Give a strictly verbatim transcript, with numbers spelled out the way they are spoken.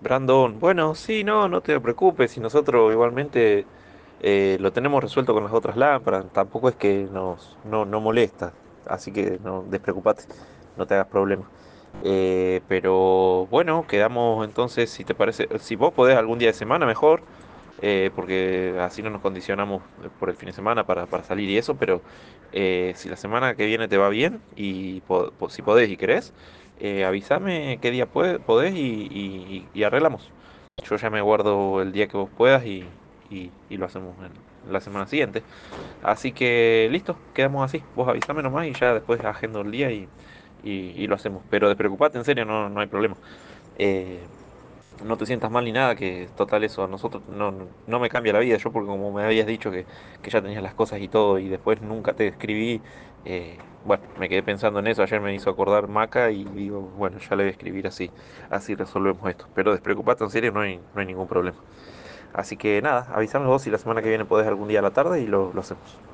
Brandon, bueno, sí, no, no te preocupes, y nosotros igualmente eh, lo tenemos resuelto con las otras lámparas, tampoco es que nos no, no molesta, así que no despreocupate, no te hagas problema. Eh, pero bueno, quedamos entonces, si te parece, si vos podés algún día de semana mejor, eh, porque así no nos condicionamos eh, por el fin de semana para, para salir y eso, pero eh, si la semana que viene te va bien y po- po- si podés y querés, eh, avísame qué día puede- podés y, y- y arreglamos. Yo ya me guardo el día que vos puedas y, y- y lo hacemos en la semana siguiente. Así que listo, quedamos así. Vos avísame nomás y ya después agendo el día y, y- y lo hacemos. Pero despreocupate, en serio, no, no hay problema. Eh, no te sientas mal ni nada, que total eso a nosotros no, no no me cambia la vida. Yo porque como me habías dicho que, que ya tenías las cosas y todo y después nunca te escribí, eh, bueno, me quedé pensando en eso. Ayer me hizo acordar Maca y digo, bueno, ya le voy a escribir así, así resolvemos esto. Pero despreocupate, en serio, no hay, no hay ningún problema. Así que nada, avísame vos si la semana que viene podés algún día a la tarde y lo, lo hacemos.